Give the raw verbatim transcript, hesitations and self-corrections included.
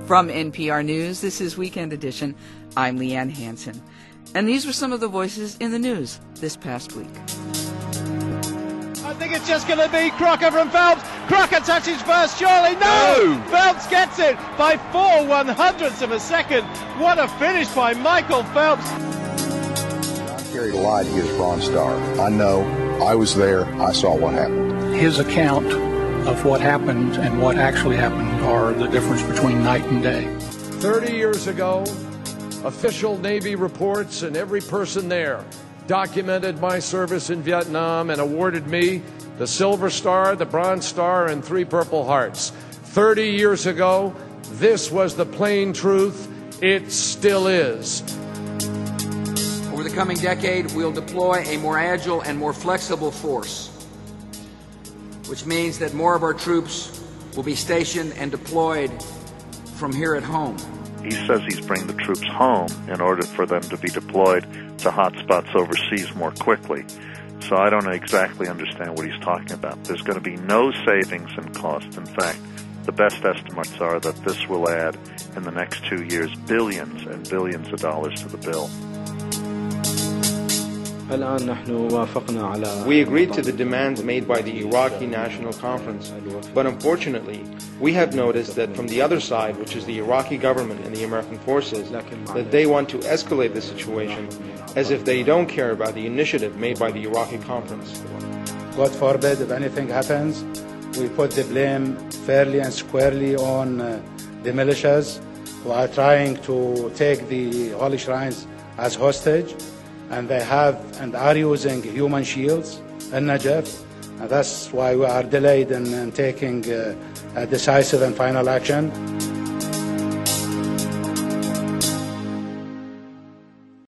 From N P R News, this is Weekend Edition. I'm Leanne Hansen. And these were some of the voices in the news this past week. I think it's just going to be Crocker from Phelps. Crocker touches first, surely. No! no! Phelps gets it by four one hundredths of a second. What a finish by Michael Phelps. John Kerry lied. He is Bronze Star. I know. I was there. I saw what happened. His account of what happened and what actually happened are the difference between night and day. Thirty years ago, official Navy reports and every person there documented my service in Vietnam and awarded me the Silver Star, the Bronze Star, and three Purple Hearts. Thirty years ago, this was the plain truth. It still is. Over the coming decade, we'll deploy a more agile and more flexible force, which means that more of our troops will be stationed and deployed from here at home. He says he's bringing the troops home in order for them to be deployed to hotspots overseas more quickly. So I don't exactly understand what he's talking about. There's going to be no savings in cost. In fact, the best estimates are that this will add, in the next two years, billions and billions of dollars to the bill. We agreed to the demands made by the Iraqi National Conference, but unfortunately, we have noticed that from the other side, which is the Iraqi government and the American forces, that they want to escalate the situation as if they don't care about the initiative made by the Iraqi conference. God forbid, if anything happens, we put the blame fairly and squarely on uh, the militias who are trying to take the holy shrines as hostage. And they have and are using human shields in Najaf, and that's why we are delayed in, in taking uh, a decisive and final action.